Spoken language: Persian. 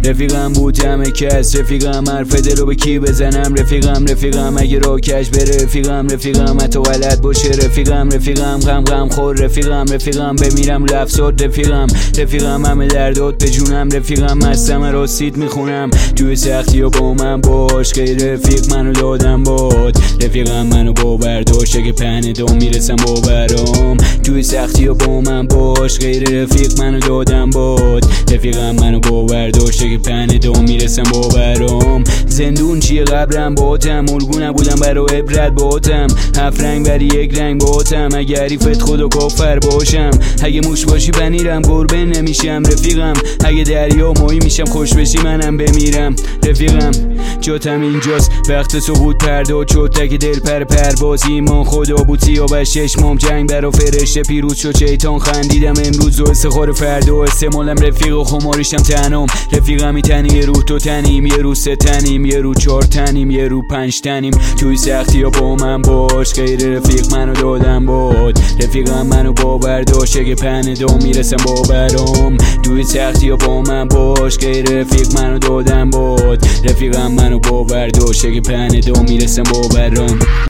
رفیقم بود همه کس، رفیقم حرف دلو به کی بزنم، رفیقم اگه رو کش بره، رفیقم حتی غلط باشه، رفیقم غم خور، رفیقم بمیرم لفظات، رفیقم همه دردات به جونم، رفیقم مستم راستید میخونم، توی سختی و با من باش، غیر رفیق منو دادم باد، رفیقم منو باور داشت، اگه پهنه میرسم باورم، توی سختی و با من باش، غیر رفیق منو دادم باد، رفیقم منو باور داشت، اگه پهنه میرسم باورم، زندون چیه قبرم باتم، الگو نبودم برا عبرت باتم، 7 رنگ بری 1 رنگ باتم، اگه حریفت خدا کافر باشم، اگه موش باشی بنیرم گربه نمیشم، رفیقم اگه دریا ماهی میشم خوش بشی منم بمیرم، رفیقم جاتم اینجاست، وقت تو بود پرده و چوتک دل پرواز، ایمان خدا بود سیاه چشمام، جنگ برا فرشته پیروز شد شیطان، خندیدم امروز و استخار فردا، استعمالم رفیق و خماریشم تنم، رفیقم تنی یه رو تو تنیم، یه رو 3 تنیم، یه رو 4 تنیم، یه رو 5 تنیم، توی سختی ها با من باش، غیر رفیق منو دادم باد، رفیقم منو باور داشت، اگه پهنه میرسم باورم، توی سختی ها با من باش، غیر رفیق منو دادم باد، رفیقم منو باور داشت، اگه پهنه میرسم باورم.